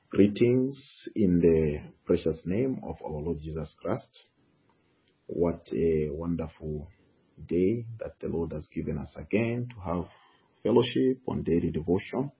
Greetings in the precious name of our Lord Jesus Christ. What a wonderful day that the Lord has given us again to have fellowship on daily devotion.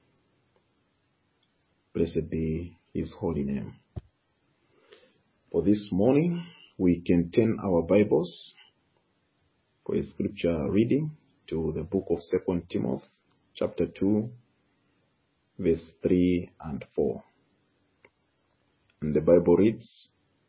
Blessed be His holy name. For this morning, we can turn our Bibles for a scripture reading to the book of 2 Timothy, chapter 2, verse 3 and 4. And the Bible reads,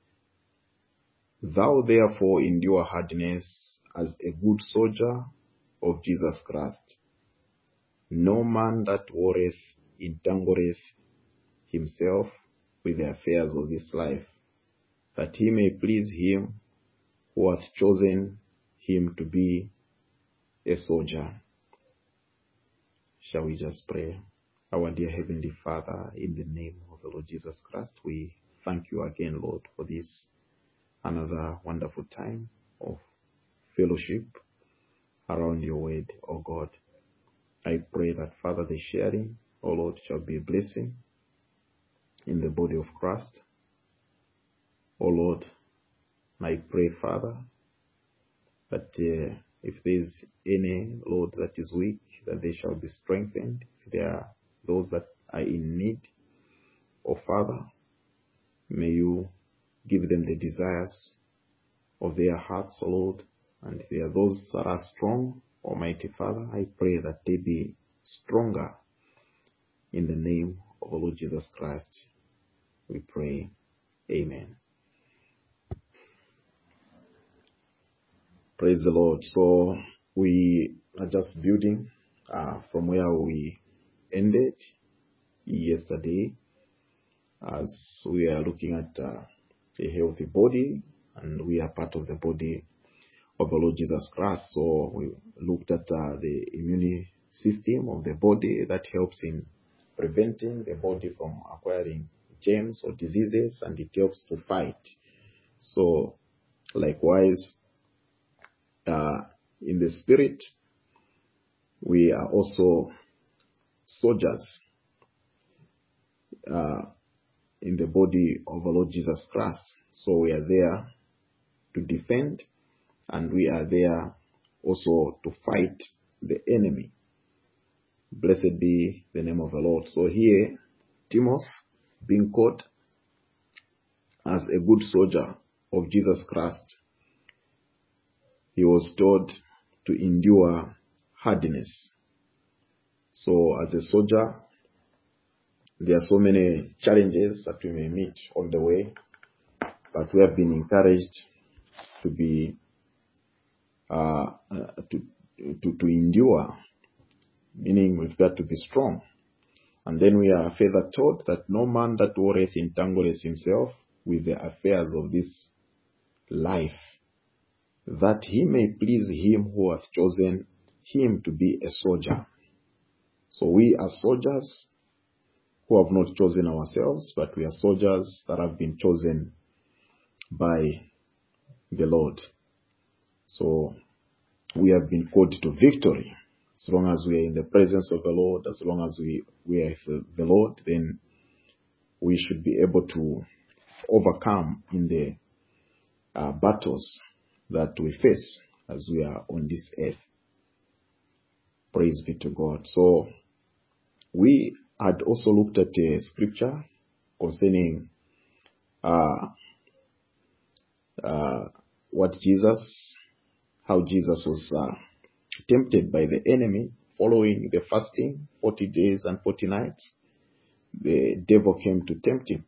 "Thou therefore endure hardness as a good soldier of Jesus Christ. No man that warreth entangleth himself with the affairs of this life, that he may please him who hath chosen him to be a soldier." Shall we just pray? Our dear Heavenly Father, in the name of the Lord Jesus Christ, we thank you again, Lord, for this another wonderful time of fellowship around your word, O God. I pray that, Father, the sharing, O Lord, shall be a blessing in the body of Christ. O Lord, I pray, Father, that if there is any, Lord, that is weak, that they shall be strengthened. If there are those that are in need, O Father, may you give them the desires of their hearts, O Lord. And if there are those that are strong, Almighty Father, I pray that they be stronger. In the name of our Lord Jesus Christ, we pray. Amen. Praise the Lord. So we are just building from where we ended yesterday, as we are looking at a healthy body, and we are part of the body of the Lord Jesus Christ. So we looked at the immune system of the body that helps in preventing the body from acquiring germs or diseases, and it helps to fight. So likewise, in the spirit, we are also soldiers in the body of our Lord Jesus Christ. So we are there to defend, and we are there also to fight the enemy. Blessed be the name of the Lord. So here, Timothy, being called as a good soldier of Jesus Christ, he was told to endure hardness. So as a soldier, there are so many challenges that we may meet on the way, but we have been encouraged to be to endure, meaning we've got to be strong. And then we are further taught that no man that warreth entangleth himself with the affairs of this life, that he may please him who hath chosen him to be a soldier. So we are soldiers who have not chosen ourselves, but we are soldiers that have been chosen by the Lord. So we have been called to victory. As long as we are in the presence of the Lord, as long as we are with the Lord, then we should be able to overcome in the battles that we face as we are on this earth. Praise be to God. So we had also looked at a scripture concerning how Jesus was tempted by the enemy following the fasting, 40 days and 40 nights. The devil came to tempt him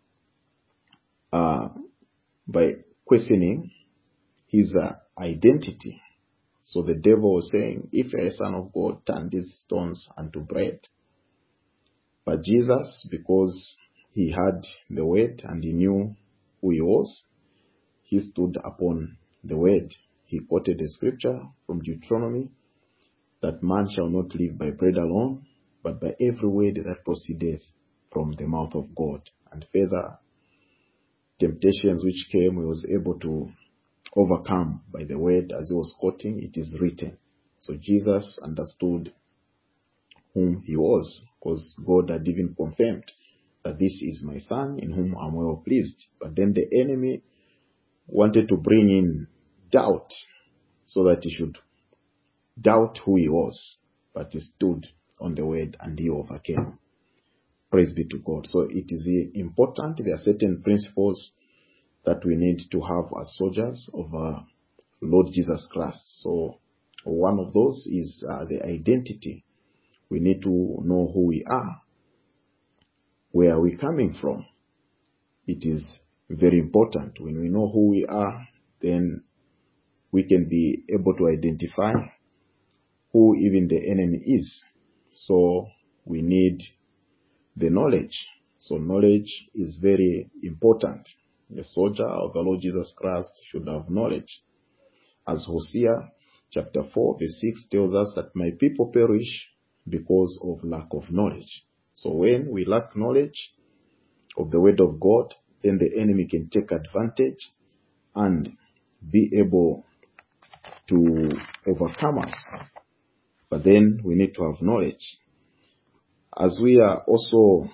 by questioning his identity. So the devil was saying, "If you are a son of God, turn these stones unto bread." But Jesus, because he had the word and he knew who he was, he stood upon the word. He quoted the scripture from Deuteronomy that man shall not live by bread alone, but by every word that proceedeth from the mouth of God. And further temptations which came, he was able to overcome by the word as he was quoting, "It is written." So Jesus understood whom he was, because God had even confirmed that this is my son in whom I'm well pleased. But then the enemy wanted to bring in doubt so that he should doubt who he was. But he stood on the word and he overcame. Praise be to God. So it is important. There are certain principles that we need to have as soldiers of our Lord Jesus Christ. So one of those is the identity. We need to know who we are. Where are we coming from? It is very important. When we know who we are, then we can be able to identify who even the enemy is. So we need the knowledge. So knowledge is very important. The soldier of the Lord Jesus Christ should have knowledge. As Hosea chapter 4 verse 6 tells us that my people perish because of lack of knowledge. So when we lack knowledge of the word of God, then the enemy can take advantage and be able to overcome us. But then we need to have knowledge. As we are also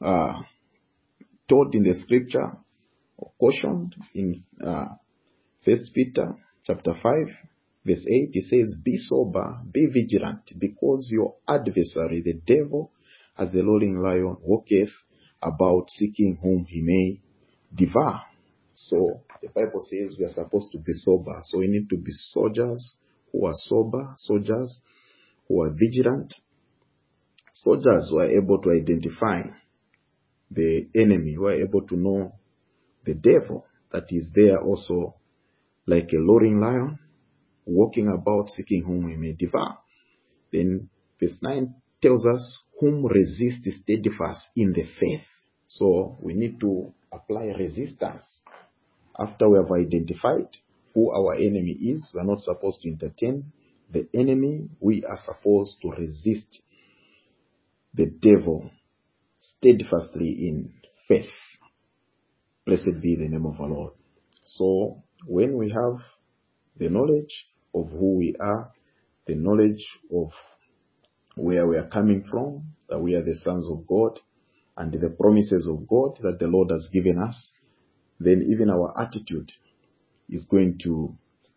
taught in the scripture, or cautioned in 1 Peter chapter 5 verse 8, it says, be sober, be vigilant, because your adversary, the devil, as the roaring lion, walketh about seeking whom he may devour. So the Bible says we are supposed to be sober. So we need to be soldiers who are sober, soldiers who are vigilant, soldiers who are able to identify the enemy, who are able to know the devil that is there also like a roaring lion, walking about seeking whom he may devour. Then verse 9 tells us, whom resist steadfast in the faith. So we need to apply resistance. After we have identified who our enemy is, we are not supposed to entertain the enemy. We are supposed to resist the devil steadfastly in faith. Blessed be the name of our Lord. So when we have the knowledge of who we are, the knowledge of where we are coming from, that we are the sons of God, and the promises of God that the Lord has given us, then even our attitude is going to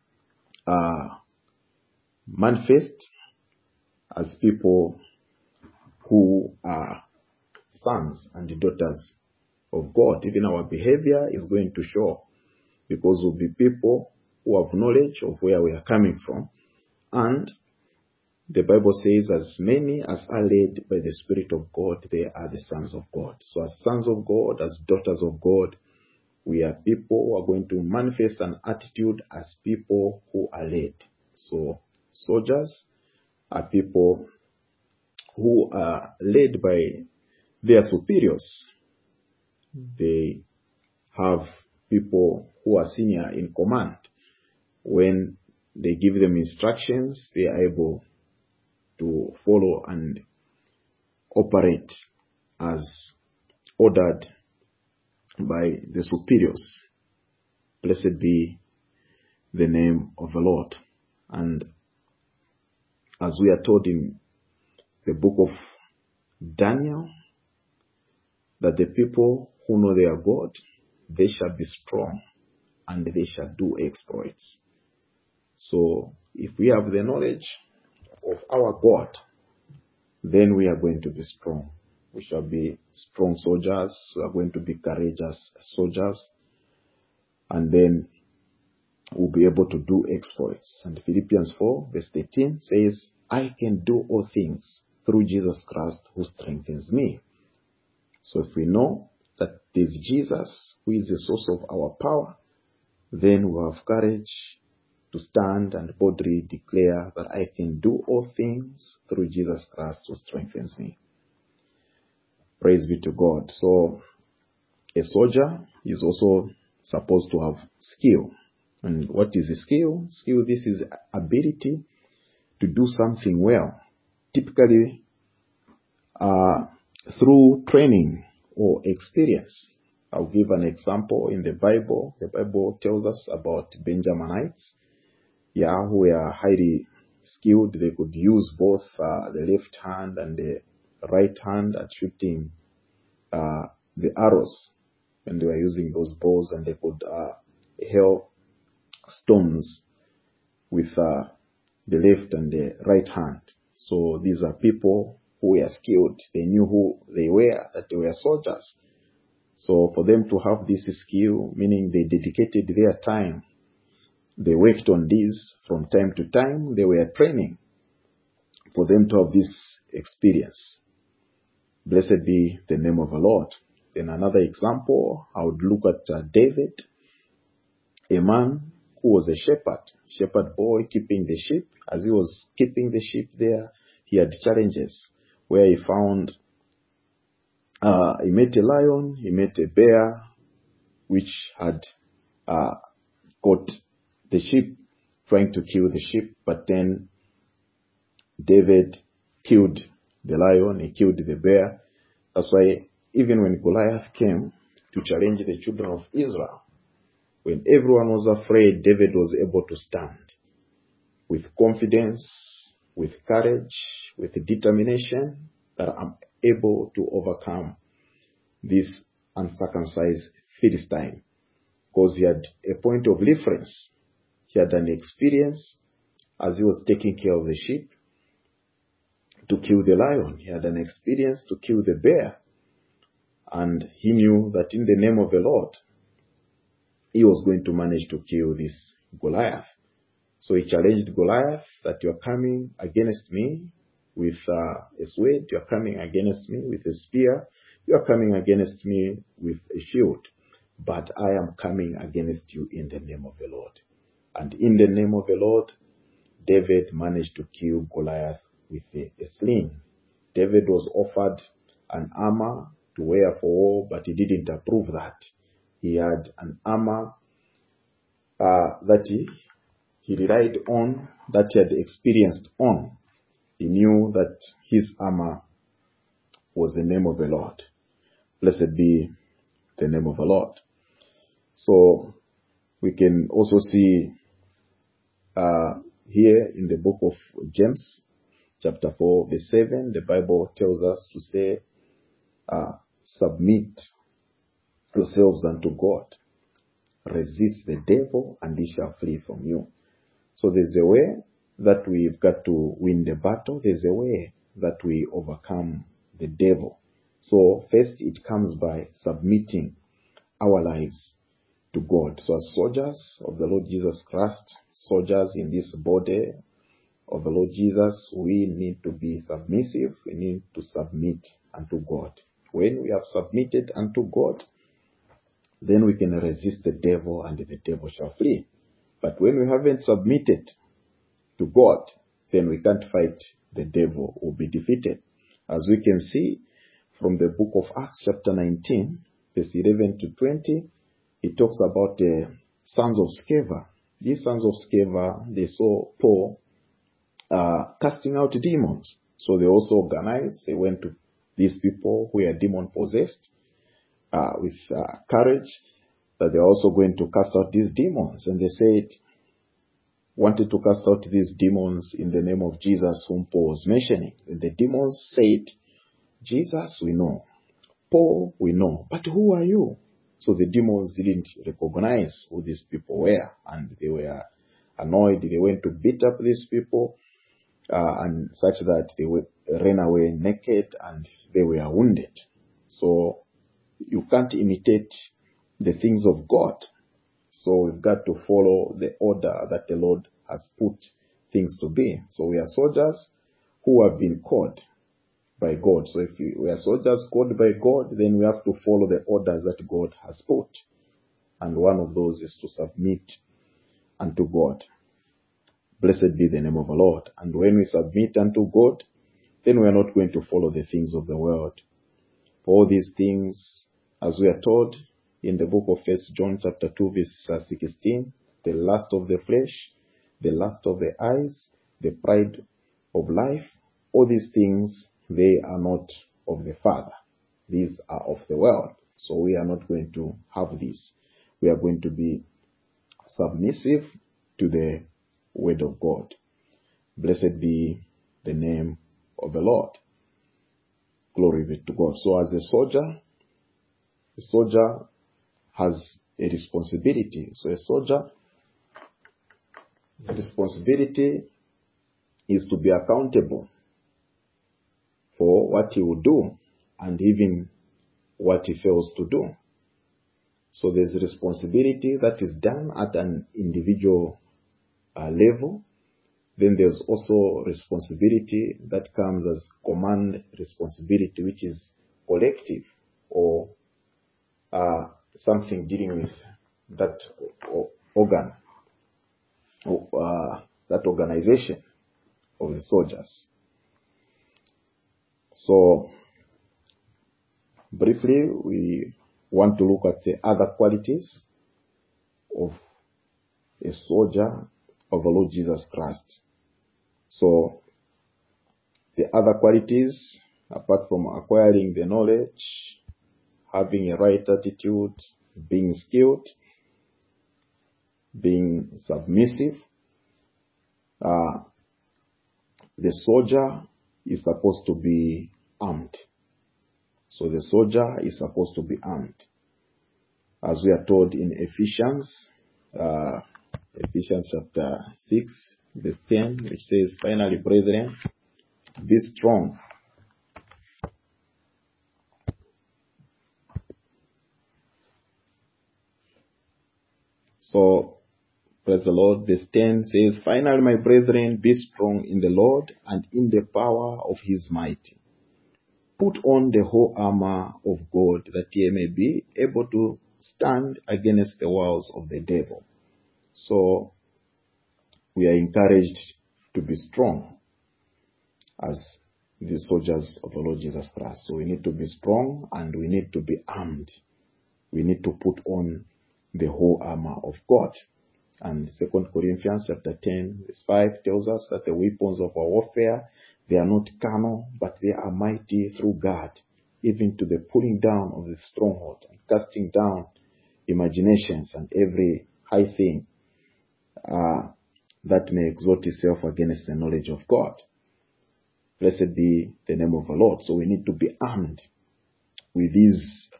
manifest as people who are sons and daughters of God. Even our behavior is going to show, because we'll be people who have knowledge of where we are coming from. And the Bible says, as many as are led by the Spirit of God, they are the sons of God. So as sons of God, as daughters of God, we are people who are going to manifest an attitude as people who are led. So soldiers are people who are led by their superiors. They have people who are senior in command. When they give them instructions, they are able to follow and operate as ordered by the superiors. Blessed be the name of the Lord. And as we are told in the book of Daniel, that the people who know their God, they shall be strong and they shall do exploits. So if we have the knowledge of our God, then we are going to be strong. We shall be strong soldiers. We are going to be courageous soldiers. And then we'll be able to do exploits. And Philippians 4 verse 18 says, I can do all things through Jesus Christ who strengthens me. So if we know that there's Jesus who is the source of our power, then we'll have courage to stand and boldly declare that I can do all things through Jesus Christ who strengthens me. Praise be to God. So a soldier is also supposed to have skill. And what is a skill? Skill, this is ability to do something well. Typically through training or experience. I'll give an example in the Bible. The Bible tells us about Benjaminites, who were highly skilled. They could use both the left hand and the right hand at shooting the arrows, when they were using those bows, and they could hurl stones with the left and the right hand. So these are people who were skilled. They knew who they were, that they were soldiers. So for them to have this skill, meaning they dedicated their time, they worked on this from time to time, they were training for them to have this experience. Blessed be the name of the Lord. Then another example, I would look at David, a man who was a shepherd boy keeping the sheep. As he was keeping the sheep there, he had challenges where he found, he met a lion, he met a bear, which had caught the sheep, trying to kill the sheep. But then David killed the lion, he killed the bear. That's why even when Goliath came to challenge the children of Israel, when everyone was afraid, David was able to stand with confidence, with courage, with determination, that I'm able to overcome this uncircumcised Philistine. Because he had a point of reference. He had an experience as he was taking care of the sheep to kill the lion. He had an experience to kill the bear. And he knew that in the name of the Lord, he was going to manage to kill this Goliath. So he challenged Goliath that you're coming against me with a sword, you're coming against me with a spear, you're coming against me with a shield. But I am coming against you in the name of the Lord. And in the name of the Lord, David managed to kill Goliath with a sling. David was offered an armor to wear for war, but he didn't approve that. He had an armor that he relied on, that he had experienced on. He knew that his armor was the name of the Lord. Blessed be the name of the Lord. So we can also see here in the book of James, chapter 4, verse 7, the Bible tells us to say, submit yourselves unto God. Resist the devil and he shall flee from you. So there's a way that we've got to win the battle. There's a way that we overcome the devil. So first it comes by submitting our lives to God. So as soldiers of the Lord Jesus Christ, soldiers in this body of the Lord Jesus, we need to be submissive. We need to submit unto God. When we have submitted unto God, then we can resist the devil and the devil shall flee. But when we haven't submitted to God, then we can't fight the devil, will be defeated. As we can see from the book of Acts chapter 19, verse 11 to 20, it talks about the sons of Sceva. These sons of Sceva, they saw Paul casting out demons. So they also organized, they went to these people who are demon possessed with courage, that they're also going to cast out these demons. And they said, wanted to cast out these demons in the name of Jesus whom Paul was mentioning. And the demons said, Jesus we know, Paul we know, but who are you? So the demons didn't recognize who these people were, and they were annoyed. They went to beat up these people, and such that they ran away naked and they were wounded. So you can't imitate the things of God. So we've got to follow the order that the Lord has put things to be. So we are soldiers who have been called by God. So if we are soldiers called by God, then we have to follow the orders that God has put. And one of those is to submit unto God. Blessed be the name of the Lord. And when we submit unto God, then we are not going to follow the things of the world. For all these things, as we are told in the book of 1 John chapter 2 verse 16, the lust of the flesh, the lust of the eyes, the pride of life, all these things, they are not of the Father. These are of the world. So we are not going to have this. We are going to be submissive to the word of God. Blessed be the name of the Lord. Glory be to God. So as a soldier, a soldier has a responsibility. So a soldier's responsibility is to be accountable for what he will do and even what he fails to do. So there's a responsibility that is done at an individual level. Then there's also responsibility that comes as command responsibility, which is collective or something dealing with that organ, that organization of the soldiers. So briefly, we want to look at the other qualities of a soldier of the Lord Jesus Christ. So the other qualities, apart from acquiring the knowledge, having a right attitude, being skilled, being submissive, the soldier is supposed to be armed. So the soldier is supposed to be armed. As we are told in Ephesians chapter 6, verse 10, which says, "Finally, brethren, be strong." So, praise the Lord. Verse 10 says, "Finally, my brethren, be strong in the Lord and in the power of his might. Put on the whole armor of God, that ye may be able to stand against the wiles of the devil." So, we are encouraged to be strong as the soldiers of the Lord Jesus Christ. So we need to be strong and we need to be armed. We need to put on the whole armor of God. And 2 Corinthians chapter 10 verse 5 tells us that the weapons of our warfare, they are not carnal, but they are mighty through God, even to the pulling down of the stronghold and casting down imaginations and every high thing that may exalt itself against the knowledge of God. Blessed be the name of the Lord. So we need to be armed with this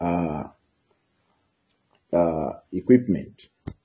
equipment.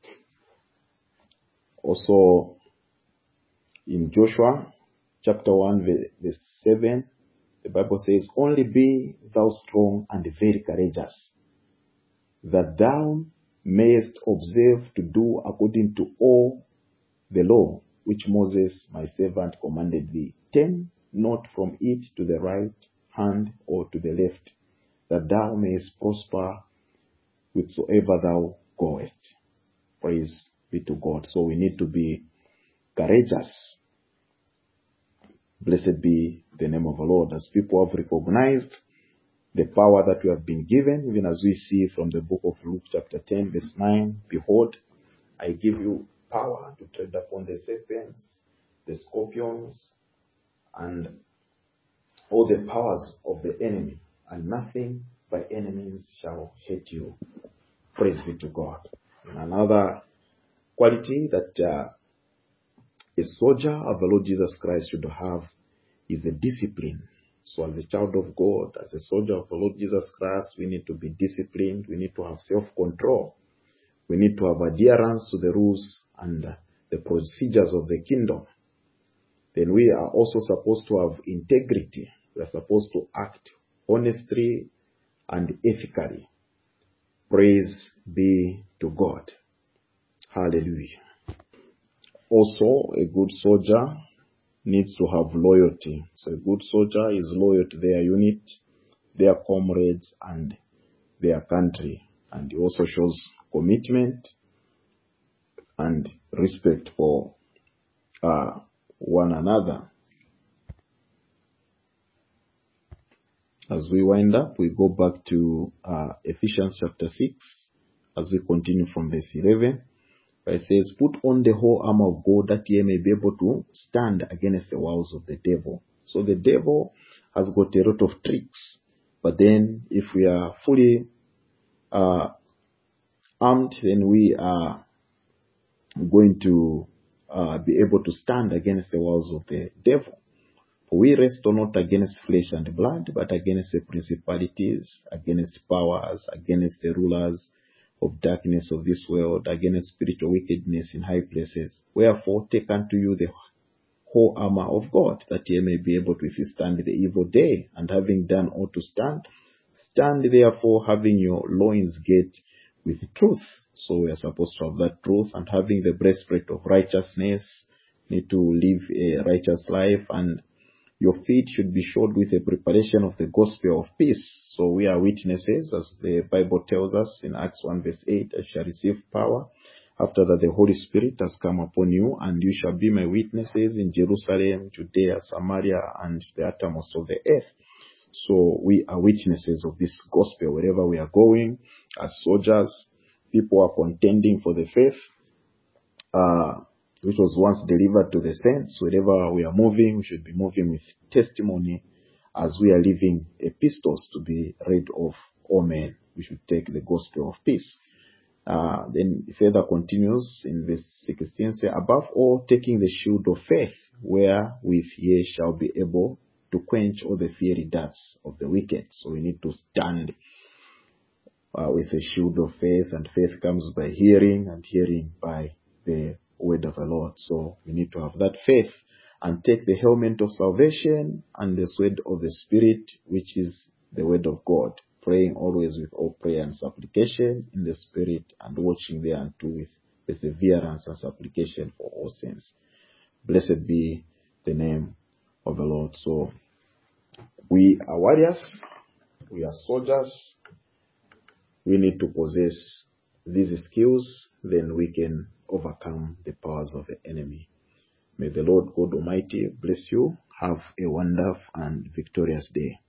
Also, in Joshua chapter 1 verse 7, the Bible says, "Only be thou strong and very courageous, that thou mayest observe to do according to all the law which Moses my servant commanded thee. Turn not from it to the right hand or to the left, that thou mayest prosper whithersoever thou goest." Praise be to God. So we need to be courageous. Blessed be the name of the Lord. As people have recognized the power that we have been given, even as we see from the book of Luke chapter 10 verse 9, "Behold, I give you power to tread upon the serpents, the scorpions, and all the powers of the enemy, and nothing by any means shall hurt you." Praise be to God. And another quality that a soldier of the Lord Jesus Christ should have is a discipline. So as a child of God, as a soldier of the Lord Jesus Christ, we need to be disciplined. We need to have self-control. We need to have adherence to the rules and the procedures of the kingdom. Then we are also supposed to have integrity. We are supposed to act honestly and ethically. Praise be to God. Hallelujah. Also, a good soldier needs to have loyalty. So a good soldier is loyal to their unit, their comrades, and their country. And he also shows commitment and respect for one another. As we wind up, we go back to Ephesians chapter 6, as we continue from verse 11. It says, "Put on the whole armor of God, that ye may be able to stand against the wiles of the devil." So the devil has got a lot of tricks. But then if we are fully armed, then we are going to be able to stand against the wiles of the devil. For we wrestle not against flesh and blood, but against the principalities, against powers, against the rulers of darkness of this world, against spiritual wickedness in high places. Wherefore take unto you the whole armor of God, that ye may be able to withstand the evil day, and having done all to stand, stand therefore having your loins girt with truth. So we are supposed to have that truth, and having the breastplate of righteousness, need to live a righteous life, and your feet should be shod with a preparation of the gospel of peace. So we are witnesses, as the Bible tells us in Acts 1 verse 8, I shall receive power after that the Holy Spirit has come upon you, and you shall be my witnesses in Jerusalem, Judea, Samaria, and the uttermost of the earth. So we are witnesses of this gospel wherever we are going. As soldiers, people are contending for the faith, which was once delivered to the saints. Wherever we are moving, we should be moving with testimony, as we are living epistles to be read of all men. We should take the gospel of peace. Then further continues in verse 16, say, above all, taking the shield of faith, wherewith ye shall be able to quench all the fiery darts of the wicked. So we need to stand with a shield of faith, and faith comes by hearing, and hearing by the word of the Lord. So we need to have that faith, and take the helmet of salvation and the sword of the Spirit, which is the word of God, praying always with all prayer and supplication in the Spirit, and watching thereunto with perseverance and supplication for all saints. Blessed be the name of the Lord. So we are warriors, we are soldiers. We need to possess these skills, then we can overcome the powers of the enemy. May the Lord God Almighty bless you. Have a wonderful and victorious day.